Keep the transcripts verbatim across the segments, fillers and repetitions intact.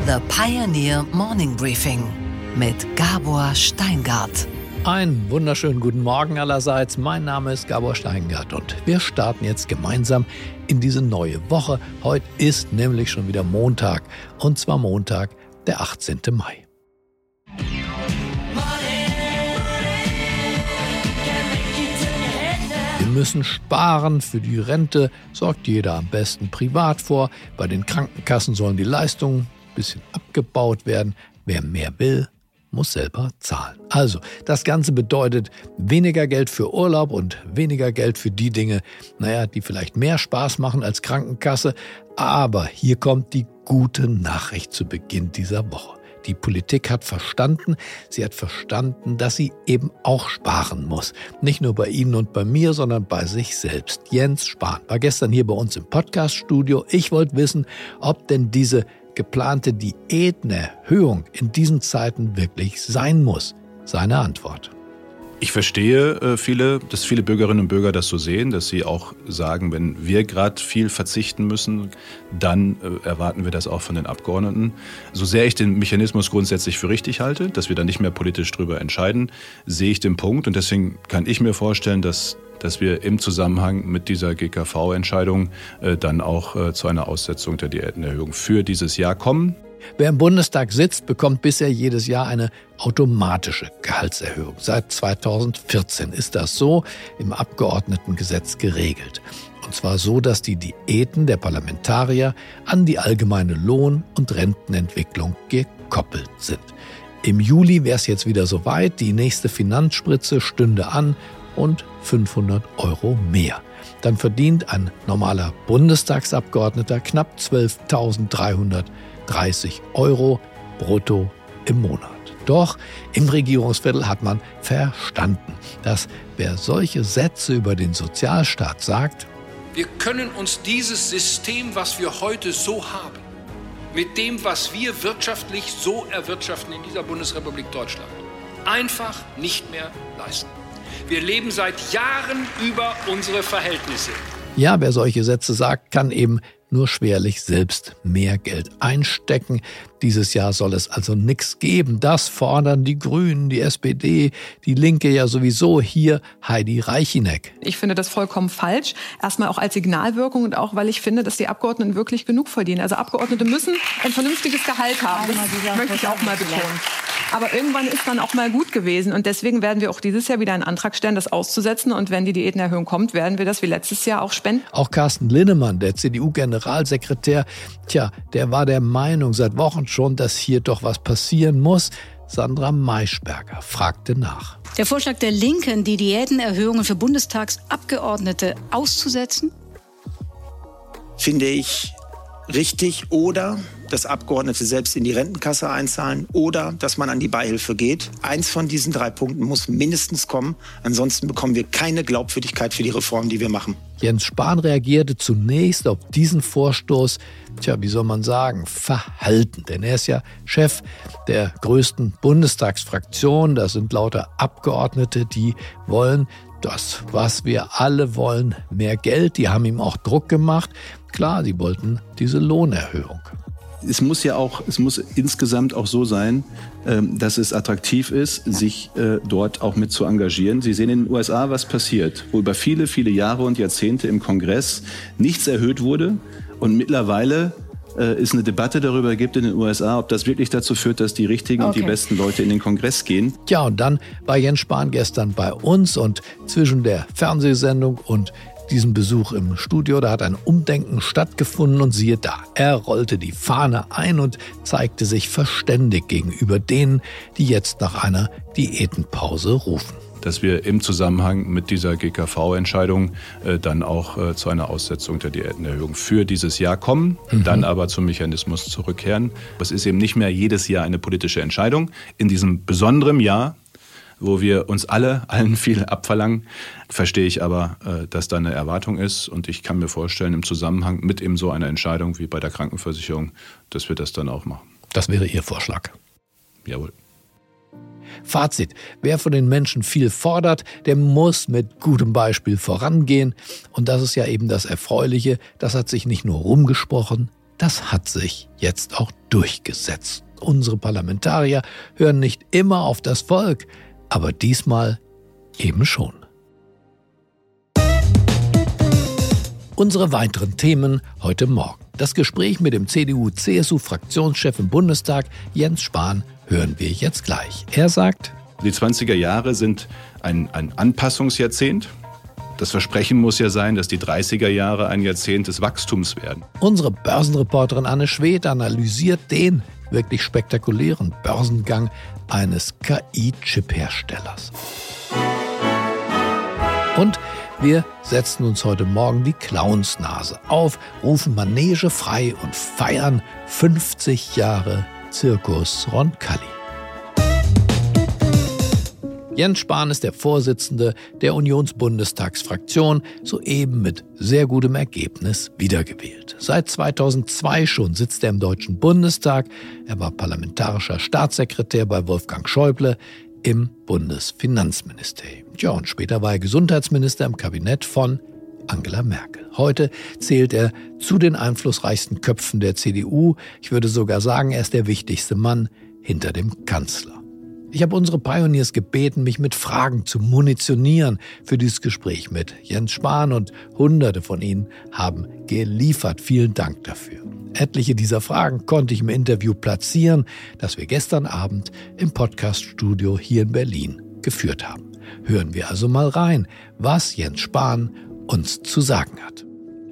The Pioneer Morning Briefing mit Gabor Steingart. Einen wunderschönen guten Morgen allerseits. Mein Name ist Gabor Steingart und wir starten jetzt gemeinsam in diese neue Woche. Heute ist nämlich schon wieder Montag, und zwar Montag, der achtzehnten Mai. Wir müssen sparen. Für die Rente sorgt jeder am besten privat vor. Bei den Krankenkassen sollen die Leistungen ein bisschen abgebaut werden. Wer mehr will, muss selber zahlen. Also, das Ganze bedeutet weniger Geld für Urlaub und weniger Geld für die Dinge, naja, die vielleicht mehr Spaß machen als Krankenkasse. Aber hier kommt die gute Nachricht zu Beginn dieser Woche. Die Politik hat verstanden, sie hat verstanden, dass sie eben auch sparen muss. Nicht nur bei Ihnen und bei mir, sondern bei sich selbst. Jens Spahn war gestern hier bei uns im Podcast-Studio. Ich wollte wissen, ob denn diese geplante Diätenerhöhung in diesen Zeiten wirklich sein muss. Seine Antwort: Ich verstehe äh, viele, dass viele Bürgerinnen und Bürger das so sehen, dass sie auch sagen, wenn wir gerade viel verzichten müssen, dann äh, erwarten wir das auch von den Abgeordneten. So sehr ich den Mechanismus grundsätzlich für richtig halte, dass wir da nicht mehr politisch drüber entscheiden, sehe ich den Punkt. Und deswegen kann ich mir vorstellen, dass dass wir im Zusammenhang mit dieser G K V-Entscheidung äh, dann auch äh, zu einer Aussetzung der Diätenerhöhung für dieses Jahr kommen. Wer im Bundestag sitzt, bekommt bisher jedes Jahr eine automatische Gehaltserhöhung. Seit zweitausendvierzehn ist das so im Abgeordnetengesetz geregelt. Und zwar so, dass die Diäten der Parlamentarier an die allgemeine Lohn- und Rentenentwicklung gekoppelt sind. Im Juli wäre es jetzt wieder soweit, die nächste Finanzspritze stünde an und fünfhundert Euro mehr. Dann verdient ein normaler Bundestagsabgeordneter knapp zwölftausenddreihundertdreißig Euro brutto im Monat. Doch im Regierungsviertel hat man verstanden, dass wer solche Sätze über den Sozialstaat sagt: Wir können uns dieses System, was wir heute so haben, mit dem, was wir wirtschaftlich so erwirtschaften in dieser Bundesrepublik Deutschland, einfach nicht mehr leisten. Wir leben seit Jahren über unsere Verhältnisse. Ja, wer solche Sätze sagt, kann eben nur schwerlich selbst mehr Geld einstecken. Dieses Jahr soll es also nichts geben. Das fordern die Grünen, die S P D, die Linke ja sowieso. Hier Heidi Reichineck. Ich finde das vollkommen falsch. Erstmal auch als Signalwirkung und auch, weil ich finde, dass die Abgeordneten wirklich genug verdienen. Also Abgeordnete müssen ein vernünftiges Gehalt haben. Das möchte ich auch mal betonen. Aber irgendwann ist dann auch mal gut gewesen. Und deswegen werden wir auch dieses Jahr wieder einen Antrag stellen, das auszusetzen. Und wenn die Diätenerhöhung kommt, werden wir das wie letztes Jahr auch spenden. Auch Carsten Linnemann, der C D U-Generalsekretär, tja, der war der Meinung seit Wochen schon, dass hier doch was passieren muss. Sandra Maischberger fragte nach. Der Vorschlag der Linken, die Diätenerhöhungen für Bundestagsabgeordnete auszusetzen? Finde ich richtig, oder dass Abgeordnete selbst in die Rentenkasse einzahlen oder dass man an die Beihilfe geht. Eins von diesen drei Punkten muss mindestens kommen. Ansonsten bekommen wir keine Glaubwürdigkeit für die Reform, die wir machen. Jens Spahn reagierte zunächst auf diesen Vorstoß, tja, wie soll man sagen, verhalten. Denn er ist ja Chef der größten Bundestagsfraktion. Das sind lauter Abgeordnete, die wollen das, was wir alle wollen, mehr Geld. Die haben ihm auch Druck gemacht. Klar, sie wollten diese Lohnerhöhung. Es muss ja auch, es muss insgesamt auch so sein, dass es attraktiv ist, sich dort auch mit zu engagieren. Sie sehen in den U S A, was passiert, wo über viele, viele Jahre und Jahrzehnte im Kongress nichts erhöht wurde und mittlerweile es eine Debatte darüber gibt in den U S A, ob das wirklich dazu führt, dass die richtigen okay. und die besten Leute in den Kongress gehen. Ja, und dann war Jens Spahn gestern bei uns und zwischen der Fernsehsendung und diesem Besuch im Studio, da hat ein Umdenken stattgefunden und siehe da, er rollte die Fahne ein und zeigte sich verständig gegenüber denen, die jetzt nach einer Diätenpause rufen. Dass wir im Zusammenhang mit dieser G K V-Entscheidung äh, dann auch äh, zu einer Aussetzung der Diätenerhöhung für dieses Jahr kommen, mhm. dann aber zum Mechanismus zurückkehren. Es ist eben nicht mehr jedes Jahr eine politische Entscheidung. In diesem besonderen Jahr, wo wir uns alle, allen viel abverlangen, verstehe ich aber, dass da eine Erwartung ist. Und ich kann mir vorstellen, im Zusammenhang mit eben so einer Entscheidung wie bei der Krankenversicherung, dass wir das dann auch machen. Das wäre Ihr Vorschlag? Jawohl. Fazit: Wer von den Menschen viel fordert, der muss mit gutem Beispiel vorangehen. Und das ist ja eben das Erfreuliche. Das hat sich nicht nur rumgesprochen, das hat sich jetzt auch durchgesetzt. Unsere Parlamentarier hören nicht immer auf das Volk, aber diesmal eben schon. Unsere weiteren Themen heute Morgen. Das Gespräch mit dem C D U-C S U-Fraktionschef im Bundestag, Jens Spahn, hören wir jetzt gleich. Er sagt: Die zwanziger Jahre sind ein, ein Anpassungsjahrzehnt. Das Versprechen muss ja sein, dass die dreißiger Jahre ein Jahrzehnt des Wachstums werden. Unsere Börsenreporterin Anne Schwed analysiert den wirklich spektakulären Börsengang eines K I-Chip-Herstellers. Und wir setzen uns heute Morgen die Clownsnase auf, rufen Manege frei und feiern fünfzig Jahre Zirkus Roncalli. Jens Spahn ist der Vorsitzende der Unionsbundestagsfraktion, soeben mit sehr gutem Ergebnis wiedergewählt. Seit zweitausendzwei schon sitzt er im Deutschen Bundestag. Er war parlamentarischer Staatssekretär bei Wolfgang Schäuble im Bundesfinanzministerium. Ja, und später war er Gesundheitsminister im Kabinett von Angela Merkel. Heute zählt er zu den einflussreichsten Köpfen der C D U. Ich würde sogar sagen, er ist der wichtigste Mann hinter dem Kanzler. Ich habe unsere Pioneers gebeten, mich mit Fragen zu munitionieren für dieses Gespräch mit Jens Spahn, und Hunderte von ihnen haben geliefert. Vielen Dank dafür. Etliche dieser Fragen konnte ich im Interview platzieren, das wir gestern Abend im Podcaststudio hier in Berlin geführt haben. Hören wir also mal rein, was Jens Spahn uns zu sagen hat.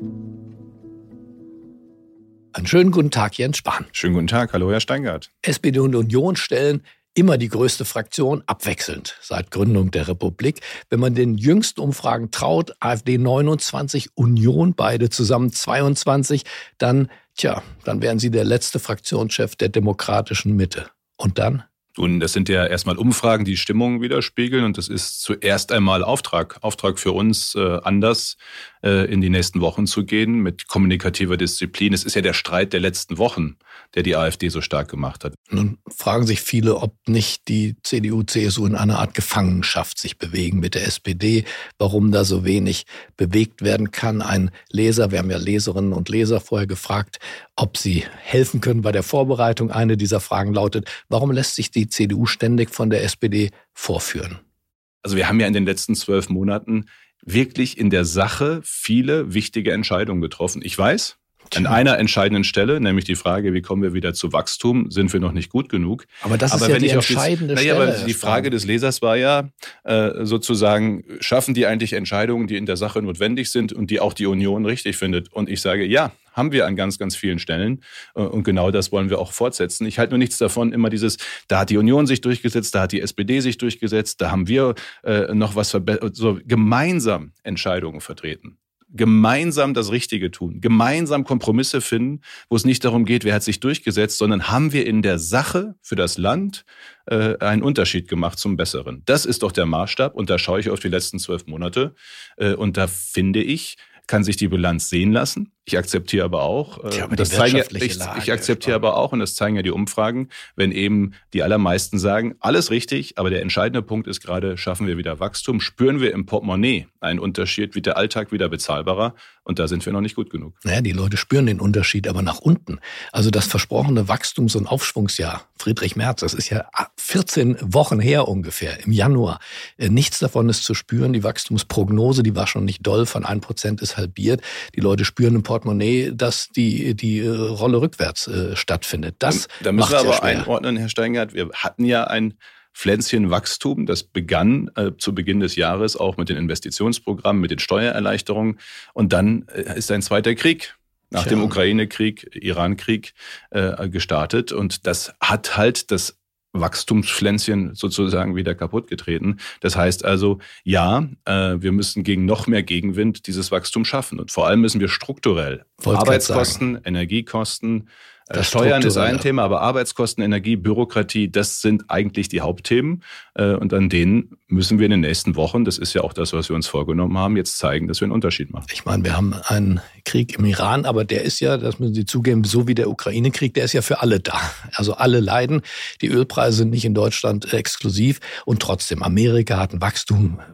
Einen schönen guten Tag, Jens Spahn. Schönen guten Tag, hallo Herr Steingart. S P D und Union stellen immer die größte Fraktion, abwechselnd seit Gründung der Republik. Wenn man den jüngsten Umfragen traut, AfD neunundzwanzig, Union beide zusammen zweiundzwanzig, dann, tja, dann wären sie der letzte Fraktionschef der demokratischen Mitte. Und dann? Nun, das sind ja erstmal Umfragen, die Stimmung widerspiegeln, und das ist zuerst einmal Auftrag. Auftrag für uns, äh, anders äh, in die nächsten Wochen zu gehen, mit kommunikativer Disziplin. Es ist ja der Streit der letzten Wochen, der die AfD so stark gemacht hat. Nun fragen sich viele, ob nicht die C D U, C S U in einer Art Gefangenschaft sich bewegen mit der S P D, warum da so wenig bewegt werden kann. Ein Leser, wir haben ja Leserinnen und Leser vorher gefragt, ob sie helfen können bei der Vorbereitung. Eine dieser Fragen lautet: Warum lässt sich die C D U ständig von der S P D vorführen? Also wir haben ja in den letzten zwölf Monaten wirklich in der Sache viele wichtige Entscheidungen getroffen. Ich weiß, an einer entscheidenden Stelle, nämlich die Frage, wie kommen wir wieder zu Wachstum, sind wir noch nicht gut genug. Aber das ist aber ja die entscheidende das, Stelle. Naja, aber die Frage des Lesers war ja äh, sozusagen, schaffen die eigentlich Entscheidungen, die in der Sache notwendig sind und die auch die Union richtig findet? Und ich sage, ja, haben wir an ganz, ganz vielen Stellen. Und genau das wollen wir auch fortsetzen. Ich halte nur nichts davon, immer dieses, da hat die Union sich durchgesetzt, da hat die S P D sich durchgesetzt, da haben wir äh, noch was verbessert, so gemeinsam Entscheidungen vertreten. Gemeinsam das Richtige tun, gemeinsam Kompromisse finden, wo es nicht darum geht, wer hat sich durchgesetzt, sondern haben wir in der Sache für das Land äh, einen Unterschied gemacht zum Besseren. Das ist doch der Maßstab, und da schaue ich auf die letzten zwölf Monate äh, und da finde ich, kann sich die Bilanz sehen lassen. Ich akzeptiere aber auch, äh, das zeigen, ich, Lage, ich akzeptiere aber auch, und das zeigen ja die Umfragen, wenn eben die allermeisten sagen, alles richtig, aber der entscheidende Punkt ist gerade, schaffen wir wieder Wachstum, spüren wir im Portemonnaie einen Unterschied, wird der Alltag wieder bezahlbarer, und da sind wir noch nicht gut genug. Naja, die Leute spüren den Unterschied, aber nach unten. Also das versprochene Wachstums- und Aufschwungsjahr, Friedrich Merz, das ist ja vierzehn Wochen her ungefähr, im Januar. Nichts davon ist zu spüren. Die Wachstumsprognose, die war schon nicht doll, von ein Prozent ist halbiert. Die Leute spüren im Portemonnaie, dass die, die Rolle rückwärts äh, stattfindet. Das da müssen wir aber schwer. einordnen, Herr Steingart, wir hatten ja ein Pflänzchen Wachstum, das begann äh, zu Beginn des Jahres auch mit den Investitionsprogrammen, mit den Steuererleichterungen, und dann äh, ist ein zweiter Krieg nach Tja. dem Ukraine-Krieg, Iran-Krieg äh, gestartet, und das hat halt das Wachstumspflänzchen sozusagen wieder kaputtgetreten. Das heißt also, ja, äh, wir müssen gegen noch mehr Gegenwind dieses Wachstum schaffen. Und vor allem müssen wir strukturell Wollte Arbeitskosten, Energiekosten, äh, Steuern ist ein Thema, aber Arbeitskosten, Energie, Bürokratie, das sind eigentlich die Hauptthemen. Äh, und an denen müssen wir in den nächsten Wochen, das ist ja auch das, was wir uns vorgenommen haben, jetzt zeigen, dass wir einen Unterschied machen. Ich meine, wir haben einen Krieg im Iran, aber der ist ja, das müssen Sie zugeben, so wie der Ukraine-Krieg, der ist ja für alle da. Also alle leiden. Die Ölpreise sind nicht in Deutschland exklusiv, und trotzdem, Amerika hat ein Wachstum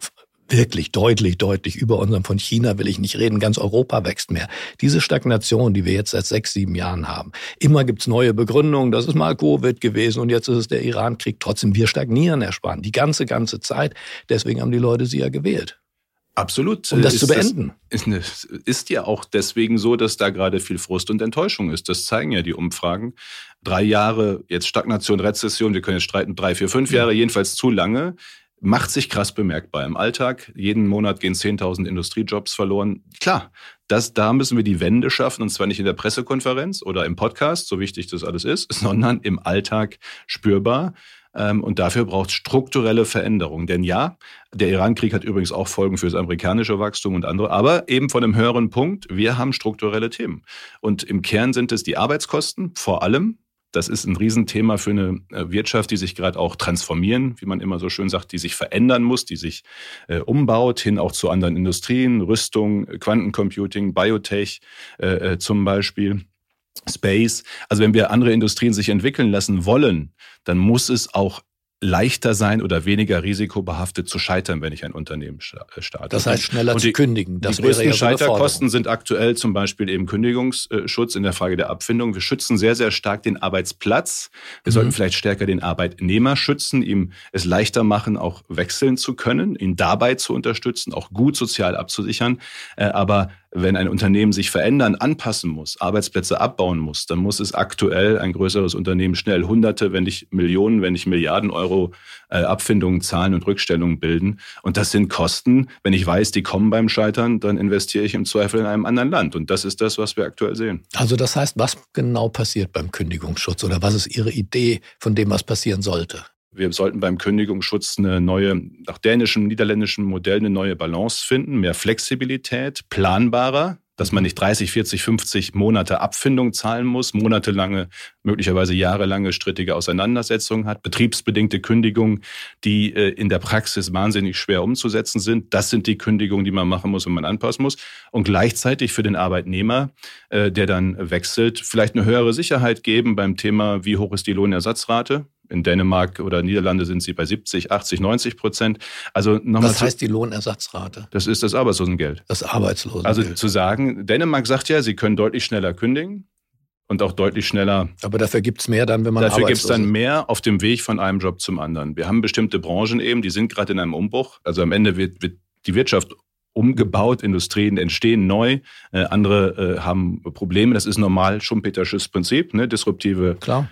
wirklich deutlich, deutlich über unserem. Von China will ich nicht reden. Ganz Europa wächst mehr. Diese Stagnation, die wir jetzt seit sechs, sieben Jahren haben. Immer gibt's neue Begründungen. Das ist mal Covid gewesen und jetzt ist es der Iran-Krieg. Trotzdem, wir stagnieren, Herr Spahn, die ganze, ganze Zeit. Deswegen haben die Leute sie ja gewählt. Absolut. Um das ist zu beenden. Das, ist, ist ja auch deswegen so, dass da gerade viel Frust und Enttäuschung ist. Das zeigen ja die Umfragen. Drei Jahre, jetzt Stagnation, Rezession, wir können jetzt streiten, drei, vier, fünf Jahre, jedenfalls zu lange. Macht sich krass bemerkbar im Alltag. Jeden Monat gehen zehntausend Industriejobs verloren. Klar, das, da müssen wir die Wende schaffen, und zwar nicht in der Pressekonferenz oder im Podcast, so wichtig das alles ist, sondern im Alltag spürbar. Und dafür braucht es strukturelle Veränderungen. Denn ja, der Iran-Krieg hat übrigens auch Folgen für das amerikanische Wachstum und andere, aber eben von einem höheren Punkt, wir haben strukturelle Themen. Und im Kern sind es die Arbeitskosten vor allem. Das ist ein Riesenthema für eine Wirtschaft, die sich gerade auch transformieren, wie man immer so schön sagt, die sich verändern muss, die sich äh, umbaut, hin auch zu anderen Industrien, Rüstung, Quantencomputing, Biotech äh, zum Beispiel, Space. Also wenn wir andere Industrien sich entwickeln lassen wollen, dann muss es auch leichter sein oder weniger risikobehaftet zu scheitern, wenn ich ein Unternehmen starte. Das heißt, schneller die, zu kündigen. Das die größten wäre ja so eine Scheiterkosten sind aktuell zum Beispiel eben Kündigungsschutz in der Frage der Abfindung. Wir schützen sehr, sehr stark den Arbeitsplatz. Wir mhm. sollten vielleicht stärker den Arbeitnehmer schützen, ihm es leichter machen, auch wechseln zu können, ihn dabei zu unterstützen, auch gut sozial abzusichern. Aber wenn ein Unternehmen sich verändern, anpassen muss, Arbeitsplätze abbauen muss, dann muss es aktuell ein größeres Unternehmen schnell Hunderte, wenn nicht Millionen, wenn nicht Milliarden Euro äh, Abfindungen zahlen und Rückstellungen bilden. Und das sind Kosten. Wenn ich weiß, die kommen beim Scheitern, dann investiere ich im Zweifel in einem anderen Land. Und das ist das, was wir aktuell sehen. Also das heißt, was genau passiert beim Kündigungsschutz oder was ist Ihre Idee von dem, was passieren sollte? Wir sollten beim Kündigungsschutz eine neue, nach dänischem, niederländischem Modell eine neue Balance finden, mehr Flexibilität, planbarer, dass man nicht dreißig, vierzig, fünfzig Monate Abfindung zahlen muss, monatelange, möglicherweise jahrelange strittige Auseinandersetzungen hat, betriebsbedingte Kündigungen, die in der Praxis wahnsinnig schwer umzusetzen sind. Das sind die Kündigungen, die man machen muss und man anpassen muss. Und gleichzeitig für den Arbeitnehmer, der dann wechselt, vielleicht eine höhere Sicherheit geben beim Thema, wie hoch ist die Lohnersatzrate. In Dänemark oder Niederlande sind sie bei siebzig, achtzig, neunzig Prozent. Also nochmal. Was heißt die Lohnersatzrate? Das ist das Arbeitslosengeld. Das Arbeitslosengeld. Also zu sagen, Dänemark sagt ja, sie können deutlich schneller kündigen und auch deutlich schneller. Aber dafür gibt's mehr dann, wenn man Dafür arbeitslos gibt's dann ist. mehr auf dem Weg von einem Job zum anderen. Wir haben bestimmte Branchen eben, die sind gerade in einem Umbruch. Also am Ende wird, wird die Wirtschaft umgebaut, Industrien entstehen neu, äh, andere äh, haben Probleme. Das ist normal Schumpetersches Prinzip, ne? Disruptive Klar.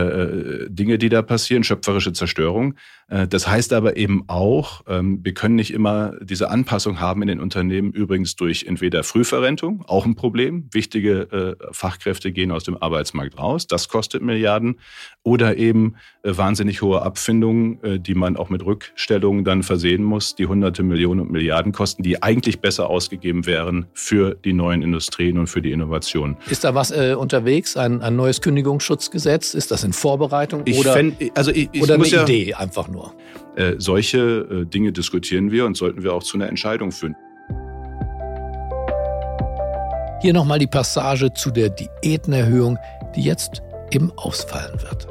Äh, Dinge, die da passieren, schöpferische Zerstörung. Äh, das heißt aber eben auch, ähm, wir können nicht immer diese Anpassung haben in den Unternehmen, übrigens durch entweder Frühverrentung, auch ein Problem, wichtige äh, Fachkräfte gehen aus dem Arbeitsmarkt raus, das kostet Milliarden, oder eben äh, wahnsinnig hohe Abfindungen, äh, die man auch mit Rückstellungen dann versehen muss, die hunderte Millionen und Milliarden kosten, die eigentlich besser ausgegeben wären für die neuen Industrien und für die Innovationen. Ist da was äh, unterwegs, ein, ein neues Kündigungsschutzgesetz? Ist das in Vorbereitung ich oder, fänd, also ich, ich oder eine ja, Idee einfach nur? Äh, solche äh, Dinge diskutieren wir und sollten wir auch zu einer Entscheidung führen. Hier nochmal die Passage zu der Diätenerhöhung, die jetzt eben ausfallen wird.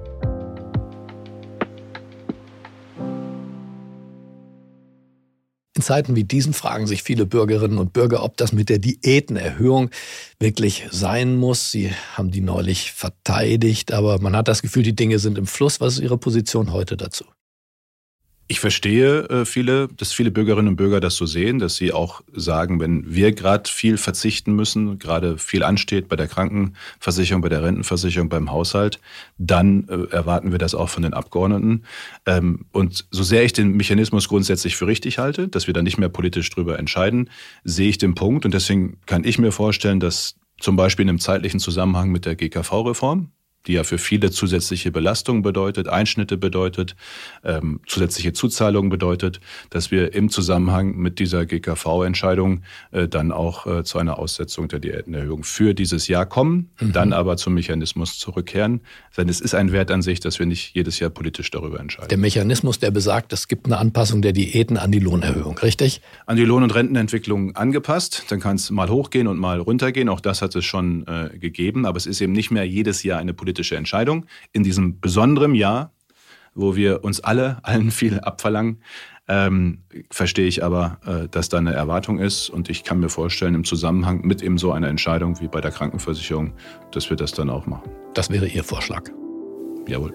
In Zeiten wie diesen fragen sich viele Bürgerinnen und Bürger, ob das mit der Diätenerhöhung wirklich sein muss. Sie haben die neulich verteidigt, aber man hat das Gefühl, die Dinge sind im Fluss. Was ist Ihre Position heute dazu? Ich verstehe äh, viele, dass viele Bürgerinnen und Bürger das so sehen, dass sie auch sagen, wenn wir gerade viel verzichten müssen, gerade viel ansteht bei der Krankenversicherung, bei der Rentenversicherung, beim Haushalt, dann äh, erwarten wir das auch von den Abgeordneten. Ähm, und so sehr ich den Mechanismus grundsätzlich für richtig halte, dass wir da nicht mehr politisch drüber entscheiden, sehe ich den Punkt. Und deswegen kann ich mir vorstellen, dass zum Beispiel in einem zeitlichen Zusammenhang mit der G K V-Reform, die ja für viele zusätzliche Belastungen bedeutet, Einschnitte bedeutet, ähm, zusätzliche Zuzahlungen bedeutet, dass wir im Zusammenhang mit dieser G K V-Entscheidung äh, dann auch äh, zu einer Aussetzung der Diätenerhöhung für dieses Jahr kommen, mhm. dann aber zum Mechanismus zurückkehren. Denn es ist ein Wert an sich, dass wir nicht jedes Jahr politisch darüber entscheiden. Der Mechanismus, der besagt, es gibt eine Anpassung der Diäten an die Lohnerhöhung, richtig? An die Lohn- und Rentenentwicklung angepasst. Dann kann es mal hochgehen und mal runtergehen. Auch das hat es schon äh, gegeben. Aber es ist eben nicht mehr jedes Jahr eine politische politische Entscheidung in diesem besonderen Jahr, wo wir uns alle, allen viel abverlangen, Ähm, verstehe ich aber, äh, dass da eine Erwartung ist und ich kann mir vorstellen, im Zusammenhang mit eben so einer Entscheidung wie bei der Krankenversicherung, dass wir das dann auch machen. Das wäre Ihr Vorschlag? Jawohl.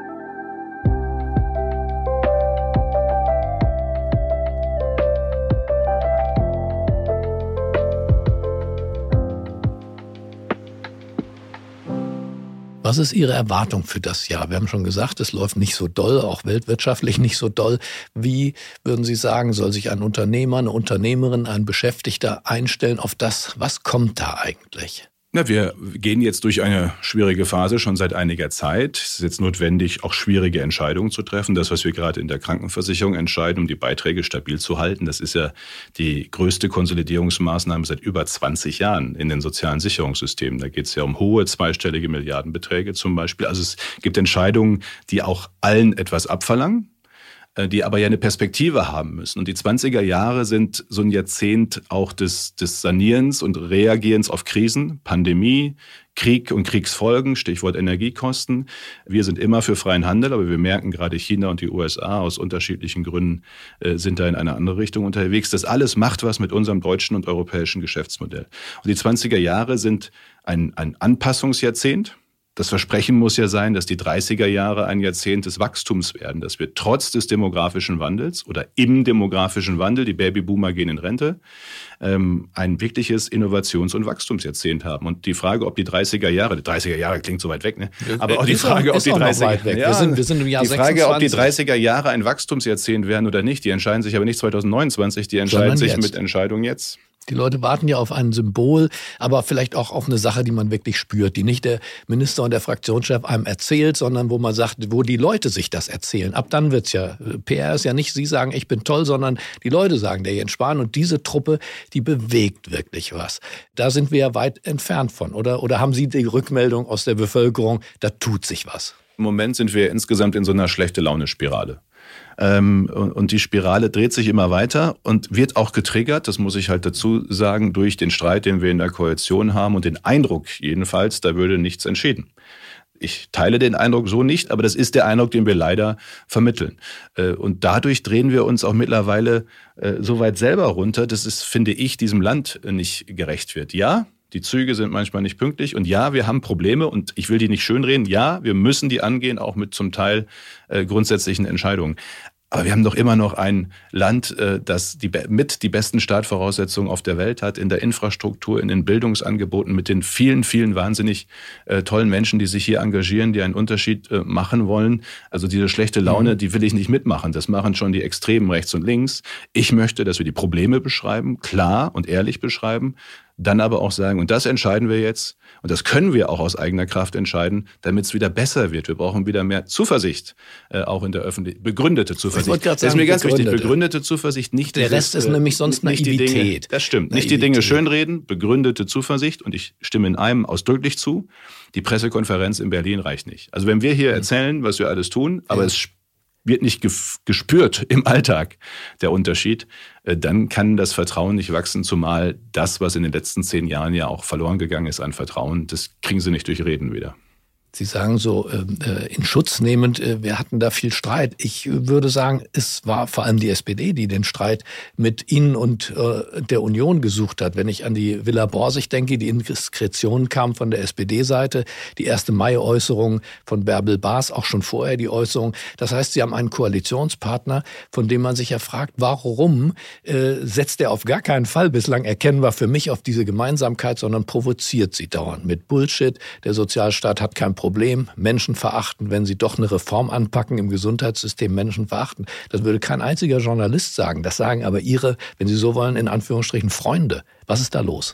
Was ist Ihre Erwartung für das Jahr? Wir haben schon gesagt, es läuft nicht so doll, auch weltwirtschaftlich nicht so doll. Wie würden Sie sagen, soll sich ein Unternehmer, eine Unternehmerin, ein Beschäftigter einstellen auf das? Was kommt da eigentlich? Na, wir gehen jetzt durch eine schwierige Phase schon seit einiger Zeit. Es ist jetzt notwendig, auch schwierige Entscheidungen zu treffen. Das, was wir gerade in der Krankenversicherung entscheiden, um die Beiträge stabil zu halten, das ist ja die größte Konsolidierungsmaßnahme seit über zwanzig Jahren in den sozialen Sicherungssystemen. Da geht es ja um hohe zweistellige Milliardenbeträge zum Beispiel. Also es gibt Entscheidungen, die auch allen etwas abverlangen, die aber ja eine Perspektive haben müssen. Und die zwanziger Jahre sind so ein Jahrzehnt auch des, des Sanierens und Reagierens auf Krisen, Pandemie, Krieg und Kriegsfolgen, Stichwort Energiekosten. Wir sind immer für freien Handel, aber wir merken gerade China und die U S A aus unterschiedlichen Gründen äh, sind da in eine andere Richtung unterwegs. Das alles macht was mit unserem deutschen und europäischen Geschäftsmodell. Und die zwanziger Jahre sind ein, ein Anpassungsjahrzehnt. Das Versprechen muss ja sein, dass die dreißiger Jahre ein Jahrzehnt des Wachstums werden, dass wir trotz des demografischen Wandels oder im demografischen Wandel, die Babyboomer gehen in Rente, ähm, ein wirkliches Innovations- und Wachstumsjahrzehnt haben. Und die Frage, ob die dreißiger Jahre, die dreißiger Jahre klingt so weit weg, ne? Aber auch die Frage, ob die dreißiger wir sind, wir sind im Jahr die Frage, sechsundzwanzig. ob die dreißiger Jahre ein Wachstumsjahrzehnt werden oder nicht, die entscheiden sich aber nicht zweitausendneunundzwanzig, die entscheiden sich mit Entscheidungen jetzt. Die Leute warten ja auf ein Symbol, aber vielleicht auch auf eine Sache, die man wirklich spürt, die nicht der Minister und der Fraktionschef einem erzählt, sondern wo man sagt, wo die Leute sich das erzählen. Ab dann wird's ja, P R ist ja nicht, Sie sagen, ich bin toll, sondern die Leute sagen, der Jens Spahn und diese Truppe, die bewegt wirklich was. Da sind wir ja weit entfernt von, oder? Oder haben Sie die Rückmeldung aus der Bevölkerung, da tut sich was? Im Moment sind wir insgesamt in so einer schlechte Laune-Spirale. Ähm, und die Spirale dreht sich immer weiter und wird auch getriggert, das muss ich halt dazu sagen, durch den Streit, den wir in der Koalition haben und den Eindruck jedenfalls, da würde nichts entschieden. Ich teile den Eindruck so nicht, aber das ist der Eindruck, den wir leider vermitteln. Und dadurch drehen wir uns auch mittlerweile so weit selber runter, dass es, finde ich, diesem Land nicht gerecht wird. Ja, die Züge sind manchmal nicht pünktlich und ja, wir haben Probleme und ich will die nicht schönreden. Ja, wir müssen die angehen, auch mit zum Teil äh, grundsätzlichen Entscheidungen. Aber wir haben doch immer noch ein Land, äh, das die, mit die besten Startvoraussetzungen auf der Welt hat, in der Infrastruktur, in den Bildungsangeboten, mit den vielen, vielen wahnsinnig äh, tollen Menschen, die sich hier engagieren, die einen Unterschied äh, machen wollen. Also diese schlechte Laune, die will ich nicht mitmachen. Das machen schon die Extremen rechts und links. Ich möchte, dass wir die Probleme beschreiben, klar und ehrlich beschreiben, dann aber auch sagen, und das entscheiden wir jetzt, und das können wir auch aus eigener Kraft entscheiden, damit es wieder besser wird. Wir brauchen wieder mehr Zuversicht, äh, auch in der Öffentlichkeit, begründete Zuversicht. Ich wollte gerade sagen, das ist mir ganz begründete. wichtig, begründete Zuversicht, nicht Der dieses, Rest ist nämlich sonst nicht Naivität. Die Dinge, das stimmt, nicht die Dinge schönreden, begründete Zuversicht, und ich stimme in einem ausdrücklich zu, die Pressekonferenz in Berlin reicht nicht. Also wenn wir hier erzählen, was wir alles tun, aber ja. es wird nicht gespürt im Alltag, der Unterschied, dann kann das Vertrauen nicht wachsen, zumal das, was in den letzten zehn Jahren ja auch verloren gegangen ist an Vertrauen, das kriegen Sie nicht durch Reden wieder. Sie sagen so äh, in Schutz nehmend, äh, wir hatten da viel Streit. Ich würde sagen, es war vor allem die S P D, die den Streit mit Ihnen und äh, der Union gesucht hat. Wenn ich an die Villa Borsig denke, die Indiskretion kam von der S P D-Seite, die erste Mai-Äußerung von Bärbel Baas, auch schon vorher die Äußerung. Das heißt, Sie haben einen Koalitionspartner, von dem man sich ja fragt, warum äh, setzt er auf gar keinen Fall bislang erkennbar für mich auf diese Gemeinsamkeit, sondern provoziert sie dauernd mit Bullshit. Der Sozialstaat hat kein Problem. Menschen verachten, wenn sie doch eine Reform anpacken im Gesundheitssystem, Menschen verachten. Das würde kein einziger Journalist sagen. Das sagen aber Ihre, wenn Sie so wollen, in Anführungsstrichen Freunde. Was ist da los?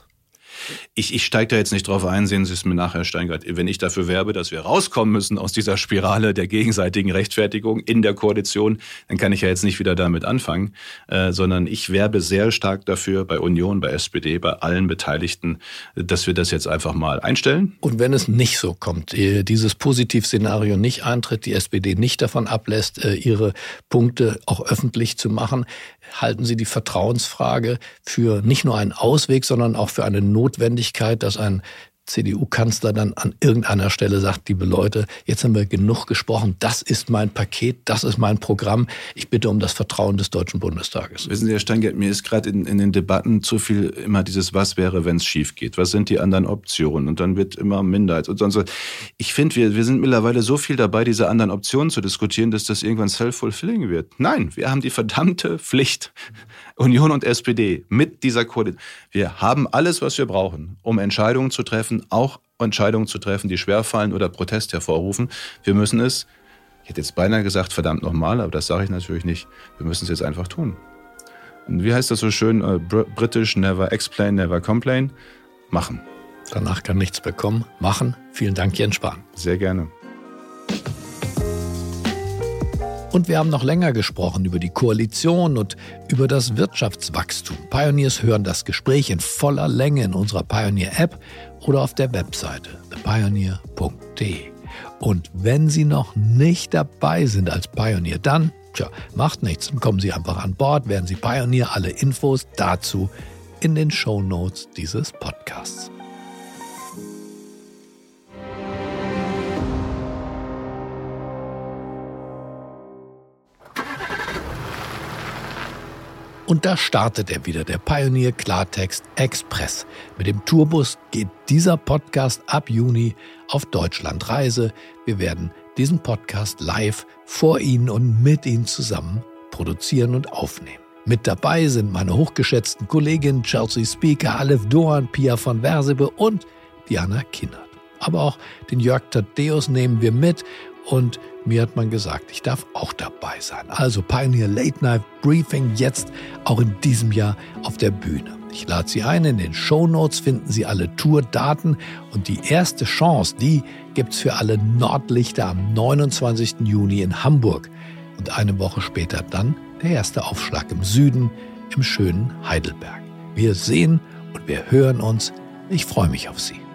Ich, ich steige da jetzt nicht drauf ein, sehen Sie es mir nachher, Steingart. Wenn ich dafür werbe, dass wir rauskommen müssen aus dieser Spirale der gegenseitigen Rechtfertigung in der Koalition, dann kann ich ja jetzt nicht wieder damit anfangen, äh, sondern ich werbe sehr stark dafür, bei Union, bei S P D, bei allen Beteiligten, dass wir das jetzt einfach mal einstellen. Und wenn es nicht so kommt, dieses Positivszenario nicht eintritt, die S P D nicht davon ablässt, ihre Punkte auch öffentlich zu machen, halten Sie die Vertrauensfrage für nicht nur einen Ausweg, sondern auch für eine Notwendigkeit, dass ein C D U-Kanzler dann an irgendeiner Stelle sagt, liebe Leute, jetzt haben wir genug gesprochen, das ist mein Paket, das ist mein Programm, ich bitte um das Vertrauen des Deutschen Bundestages. Wissen Sie, Herr Steingart, mir ist gerade in, in den Debatten zu viel immer dieses Was wäre, wenn es schief geht, was sind die anderen Optionen und dann wird immer Minderheit und sonst was. Ich finde, wir, wir sind mittlerweile so viel dabei, diese anderen Optionen zu diskutieren, dass das irgendwann self-fulfilling wird. Nein, wir haben die verdammte Pflicht, Union und S P D mit dieser Koalition. Wir haben alles, was wir brauchen, um Entscheidungen zu treffen, auch Entscheidungen zu treffen, die schwerfallen oder Protest hervorrufen. Wir müssen es, ich hätte jetzt beinahe gesagt, verdammt nochmal, aber das sage ich natürlich nicht, wir müssen es jetzt einfach tun. Und wie heißt das so schön, äh, britisch, never explain, never complain, machen. Danach kann nichts mehr kommen, machen. Vielen Dank, Jens Spahn. Sehr gerne. Und wir haben noch länger gesprochen über die Koalition und über das Wirtschaftswachstum. Pioneers hören das Gespräch in voller Länge in unserer Pioneer-App oder auf der Webseite the pioneer punkt de. Und wenn Sie noch nicht dabei sind als Pioneer, dann, tja, macht nichts. Dann kommen Sie einfach an Bord, werden Sie Pioneer. Alle Infos dazu in den Shownotes dieses Podcasts. Und da startet er wieder, der Pioneer Klartext Express. Mit dem Tourbus geht dieser Podcast ab Juni auf Deutschlandreise. Wir werden diesen Podcast live vor Ihnen und mit Ihnen zusammen produzieren und aufnehmen. Mit dabei sind meine hochgeschätzten Kolleginnen Chelsea Speaker, Aleph Doan, Pia von Versibe und Diana Kinnert. Aber auch den Jörg Thaddeus nehmen wir mit und mir hat man gesagt, ich darf auch dabei sein. Also Pioneer Late Night Briefing jetzt auch in diesem Jahr auf der Bühne. Ich lade Sie ein, in den Shownotes finden Sie alle Tourdaten und die erste Chance, die gibt's für alle Nordlichter am neunundzwanzigsten Juni in Hamburg. Und eine Woche später dann der erste Aufschlag im Süden, im schönen Heidelberg. Wir sehen und wir hören uns. Ich freue mich auf Sie.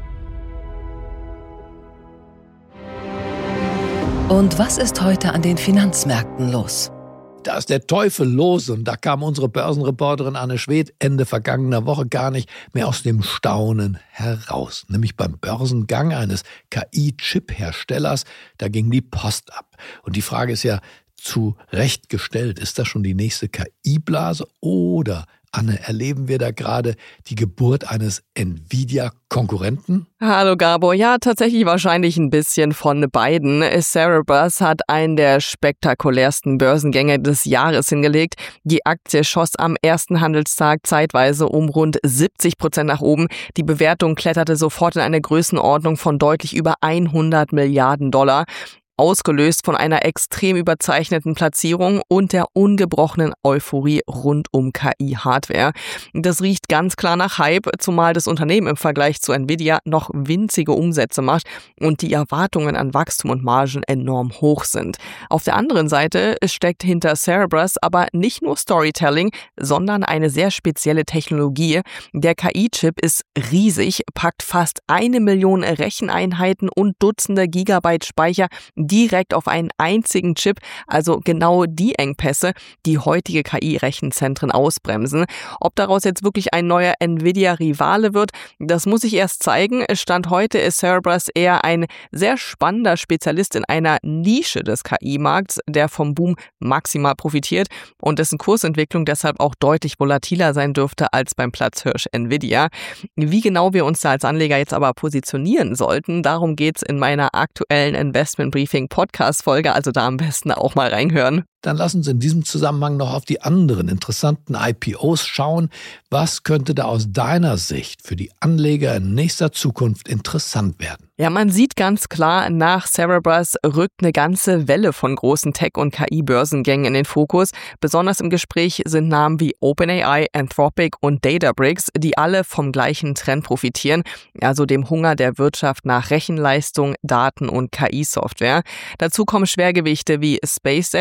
Und was ist heute an den Finanzmärkten los? Da ist der Teufel los und da kam unsere Börsenreporterin Anne Schwedt Ende vergangener Woche gar nicht mehr aus dem Staunen heraus. Nämlich beim Börsengang eines K I-Chip-Herstellers, da ging die Post ab. Und die Frage ist ja zu Recht gestellt, ist das schon die nächste K I-Blase oder, Anne, erleben wir da gerade die Geburt eines Nvidia-Konkurrenten? Hallo Gabor, ja, tatsächlich wahrscheinlich ein bisschen von beiden. Cerebras hat einen der spektakulärsten Börsengänge des Jahres hingelegt. Die Aktie schoss am ersten Handelstag zeitweise um rund siebzig Prozent nach oben. Die Bewertung kletterte sofort in eine Größenordnung von deutlich über hundert Milliarden Dollar. Ausgelöst von einer extrem überzeichneten Platzierung und der ungebrochenen Euphorie rund um K I-Hardware. Das riecht ganz klar nach Hype, zumal das Unternehmen im Vergleich zu Nvidia noch winzige Umsätze macht und die Erwartungen an Wachstum und Margen enorm hoch sind. Auf der anderen Seite steckt hinter Cerebras aber nicht nur Storytelling, sondern eine sehr spezielle Technologie. Der K I-Chip ist riesig, packt fast eine Million Recheneinheiten und Dutzende Gigabyte Speicher direkt auf einen einzigen Chip, also genau die Engpässe, die heutige K I-Rechenzentren ausbremsen. Ob daraus jetzt wirklich ein neuer Nvidia-Rivale wird, das muss sich erst zeigen. Stand heute ist Cerebras eher ein sehr spannender Spezialist in einer Nische des K I-Markts, der vom Boom maximal profitiert und dessen Kursentwicklung deshalb auch deutlich volatiler sein dürfte als beim Platzhirsch Nvidia. Wie genau wir uns da als Anleger jetzt aber positionieren sollten, darum geht's in meiner aktuellen Investment Briefing Podcast-Folge, also da am besten auch mal reinhören. Dann lassen Sie in diesem Zusammenhang noch auf die anderen interessanten I P Os schauen. Was könnte da aus deiner Sicht für die Anleger in nächster Zukunft interessant werden? Ja, man sieht ganz klar, nach Cerebras rückt eine ganze Welle von großen Tech- und K I-Börsengängen in den Fokus. Besonders im Gespräch sind Namen wie OpenAI, Anthropic und Databricks, die alle vom gleichen Trend profitieren, also dem Hunger der Wirtschaft nach Rechenleistung, Daten und K I-Software. Dazu kommen Schwergewichte wie SpaceX mit seinem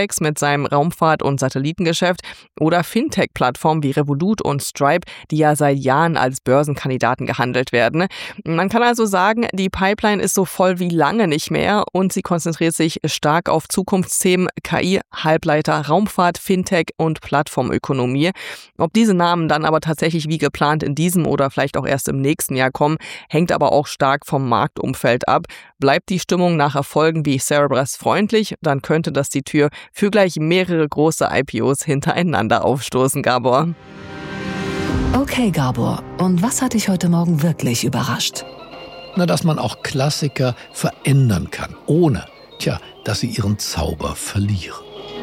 seinem Raumfahrt- und Satellitengeschäft oder Fintech-Plattformen wie Revolut und Stripe, die ja seit Jahren als Börsenkandidaten gehandelt werden. Man kann also sagen, die Pipeline ist so voll wie lange nicht mehr und sie konzentriert sich stark auf Zukunftsthemen K I, Halbleiter, Raumfahrt, Fintech und Plattformökonomie. Ob diese Namen dann aber tatsächlich wie geplant in diesem oder vielleicht auch erst im nächsten Jahr kommen, hängt aber auch stark vom Marktumfeld ab. Bleibt die Stimmung nach Erfolgen wie Cerebras freundlich, dann könnte das die Tür für gleich mehrere große I P Os hintereinander aufstoßen, Gabor. Okay, Gabor, und was hat dich heute Morgen wirklich überrascht? Na, dass man auch Klassiker verändern kann, ohne, tja, dass sie ihren Zauber verlieren.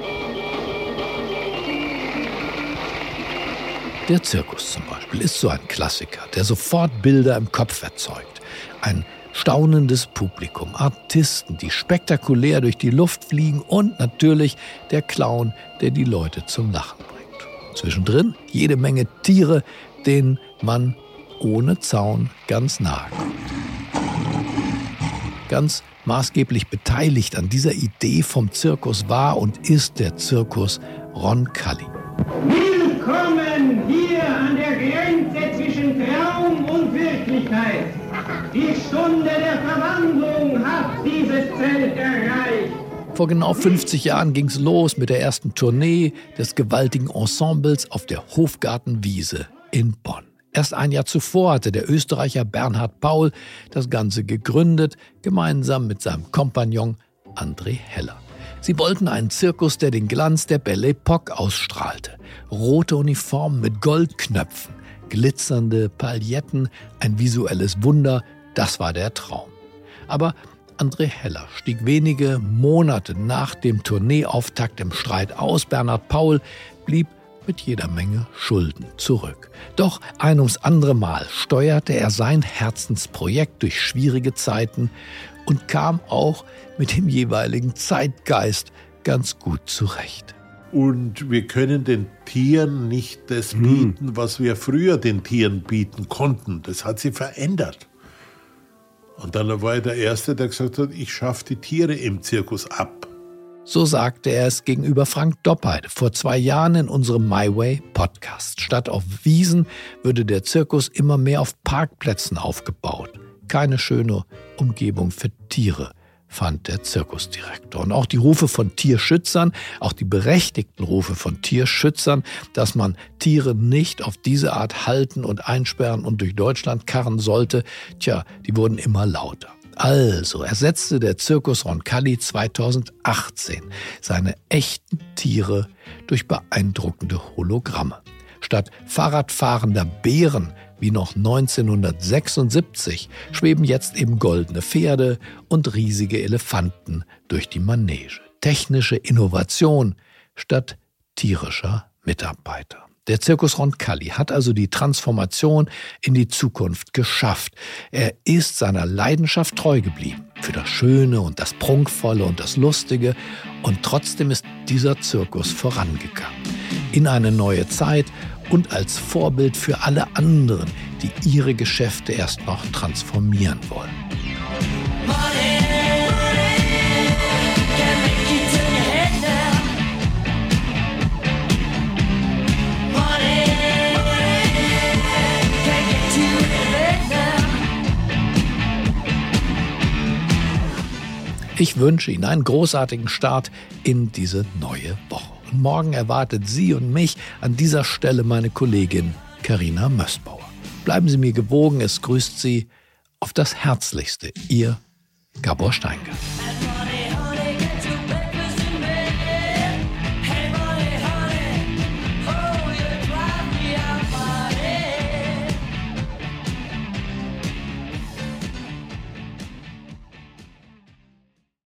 Der Zirkus zum Beispiel ist so ein Klassiker, der sofort Bilder im Kopf erzeugt. Ein staunendes Publikum, Artisten, die spektakulär durch die Luft fliegen und natürlich der Clown, der die Leute zum Lachen bringt. Zwischendrin jede Menge Tiere, denen man ohne Zaun ganz nahe kommt. Ganz maßgeblich beteiligt an dieser Idee vom Zirkus war und ist der Zirkus Roncalli. Willkommen hier an der Grenze zwischen Traum und Wirklichkeit. Die Stunde der Verwandlung hat dieses Zelt erreicht. Vor genau fünfzig Jahren ging's los mit der ersten Tournee des gewaltigen Ensembles auf der Hofgartenwiese in Bonn. Erst ein Jahr zuvor hatte der Österreicher Bernhard Paul das Ganze gegründet, gemeinsam mit seinem Kompagnon André Heller. Sie wollten einen Zirkus, der den Glanz der Belle Époque ausstrahlte. Rote Uniformen mit Goldknöpfen, glitzernde Pailletten, ein visuelles Wunder, das war der Traum. Aber André Heller stieg wenige Monate nach dem Tourneeauftakt im Streit aus. Bernhard Paul blieb mit jeder Menge Schulden zurück. Doch ein ums andere Mal steuerte er sein Herzensprojekt durch schwierige Zeiten und kam auch mit dem jeweiligen Zeitgeist ganz gut zurecht. Und wir können den Tieren nicht das bieten, was wir früher den Tieren bieten konnten. Das hat sie verändert. Und dann war er der Erste, der gesagt hat, ich schaffe die Tiere im Zirkus ab. So sagte er es gegenüber Frank Doppheide vor zwei Jahren in unserem My Way Podcast. Statt auf Wiesen würde der Zirkus immer mehr auf Parkplätzen aufgebaut. Keine schöne Umgebung für Tiere, fand der Zirkusdirektor. Und auch die Rufe von Tierschützern, auch die berechtigten Rufe von Tierschützern, dass man Tiere nicht auf diese Art halten und einsperren und durch Deutschland karren sollte, tja, die wurden immer lauter. Also ersetzte der Zirkus Roncalli zweitausendachtzehn seine echten Tiere durch beeindruckende Hologramme. Statt Fahrradfahrender Bären wie noch neunzehnhundertsechsundsiebzig schweben jetzt eben goldene Pferde und riesige Elefanten durch die Manege. Technische Innovation statt tierischer Mitarbeiter. Der Zirkus Roncalli hat also die Transformation in die Zukunft geschafft. Er ist seiner Leidenschaft treu geblieben. Für das Schöne und das Prunkvolle und das Lustige. Und trotzdem ist dieser Zirkus vorangegangen. In eine neue Zeit und als Vorbild für alle anderen, die ihre Geschäfte erst noch transformieren wollen. Ich wünsche Ihnen einen großartigen Start in diese neue Woche. Und morgen erwartet Sie und mich an dieser Stelle meine Kollegin Carina Mössbauer. Bleiben Sie mir gewogen, es grüßt Sie auf das Herzlichste, Ihr Gabor Steingart.